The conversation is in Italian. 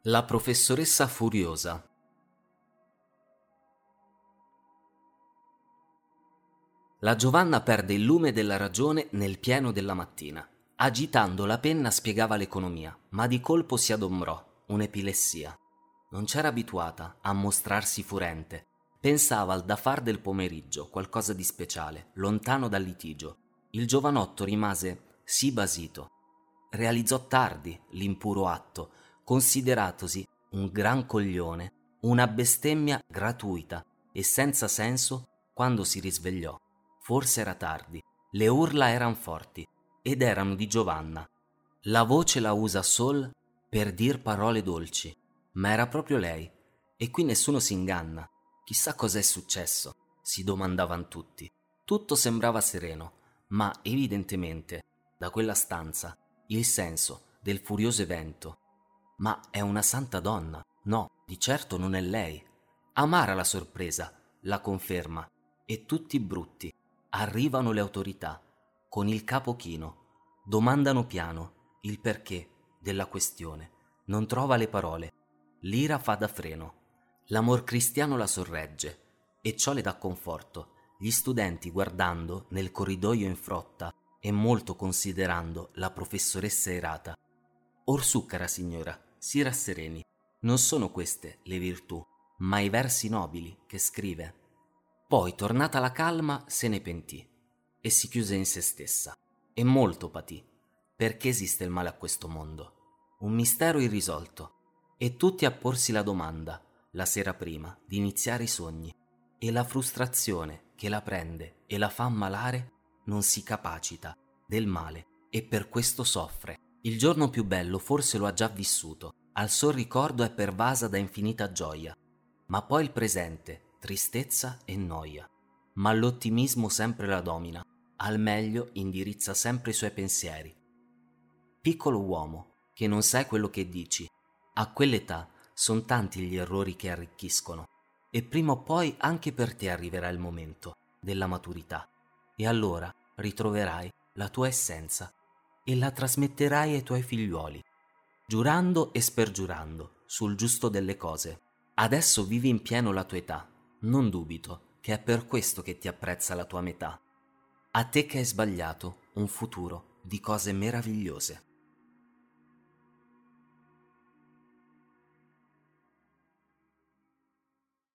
La professoressa furiosa. La Giovanna perde il lume della ragione nel pieno della mattina. Agitando la penna spiegava l'economia, ma di colpo si adombrò, un'epilessia. Non c'era abituata a mostrarsi furente. Pensava al da far del pomeriggio, qualcosa di speciale, lontano dal litigio. Il giovanotto rimase sì basito. Realizzò tardi l'impuro atto, consideratosi un gran coglione, una bestemmia gratuita e senza senso quando si risvegliò. Forse era tardi, le urla eran forti ed erano di Giovanna. La voce la usa sol per dir parole dolci, ma era proprio lei, e qui nessuno si inganna. Chissà cos'è successo, si domandavan tutti. Tutto sembrava sereno, ma evidentemente, da quella stanza, il senso del furioso evento. Ma è una santa donna, no, di certo non è lei. Amara la sorpresa, la conferma, e tutti brutti. Arrivano le autorità, con il capo chino, domandano piano il perché della questione. Non trova le parole, l'ira fa da freno. L'amor cristiano la sorregge, e ciò le dà conforto. Gli studenti, guardando nel corridoio in frotta e molto considerando la professoressa errata. Orsù, cara signora, si rassereni, non sono queste le virtù, ma i versi nobili che scrive. Poi, tornata la calma, se ne pentì e si chiuse in se stessa. E molto patì. Perché esiste il male a questo mondo? Un mistero irrisolto. E tutti a porsi la domanda, la sera prima, di iniziare i sogni. E la frustrazione che la prende e la fa ammalare non si capacita del male e per questo soffre. Il giorno più bello forse lo ha già vissuto, al sol ricordo è pervasa da infinita gioia, ma poi il presente, tristezza e noia. Ma l'ottimismo sempre la domina, al meglio indirizza sempre i suoi pensieri. Piccolo uomo, che non sai quello che dici, a quell'età son tanti gli errori che arricchiscono, e prima o poi anche per te arriverà il momento della maturità, e allora ritroverai la tua essenza e la trasmetterai ai tuoi figliuoli, giurando e spergiurando sul giusto delle cose. Adesso vivi in pieno la tua età, non dubito che è per questo che ti apprezza la tua metà. A te che hai sbagliato un futuro di cose meravigliose.